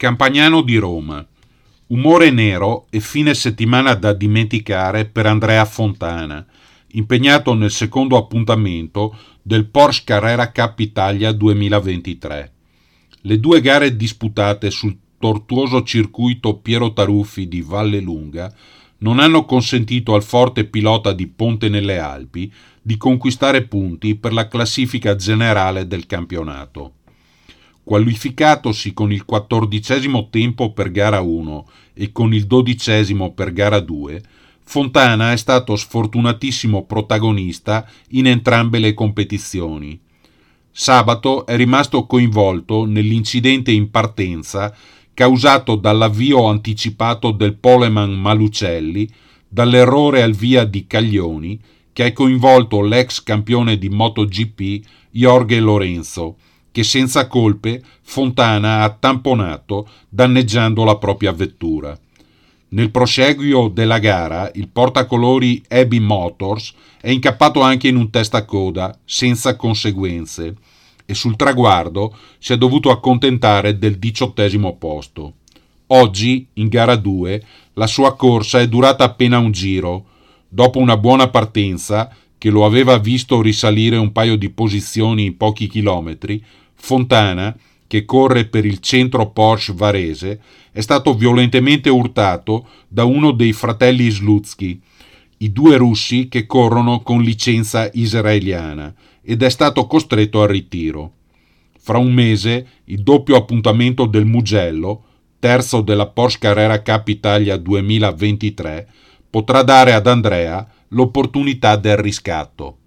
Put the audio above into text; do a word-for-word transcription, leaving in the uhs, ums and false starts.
Campagnano di Roma. Umore nero e fine settimana da dimenticare per Andrea Fontana, impegnato nel secondo appuntamento del Porsche Carrera Cup Italia duemilaventitré. Le due gare disputate sul tortuoso circuito Piero Taruffi di Vallelunga non hanno consentito al forte pilota di Ponte nelle Alpi di conquistare punti per la classifica generale del campionato. Qualificatosi con il quattordicesimo tempo per gara uno e con il dodicesimo per gara due, Fontana è stato sfortunatissimo protagonista in entrambe le competizioni. Sabato è rimasto coinvolto nell'incidente in partenza causato dall'avvio anticipato del poleman Malucelli, dall'errore al via di Caglioni, che ha coinvolto l'ex campione di MotoGP Jorge Lorenzo, che senza colpe Fontana ha tamponato danneggiando la propria vettura. Nel prosieguo della gara il portacolori Abbey Motors è incappato anche in un testacoda senza conseguenze e sul traguardo si è dovuto accontentare del diciottesimo posto. Oggi, in gara due, la sua corsa è durata appena un giro. Dopo una buona partenza, che lo aveva visto risalire un paio di posizioni in pochi chilometri, Fontana, che corre per il centro Porsche Varese, è stato violentemente urtato da uno dei fratelli Slutsky, i due russi che corrono con licenza israeliana, ed è stato costretto al ritiro. Fra un mese il doppio appuntamento del Mugello, terzo della Porsche Carrera Cup Italia duemilaventitré, potrà dare ad Andrea l'opportunità del riscatto.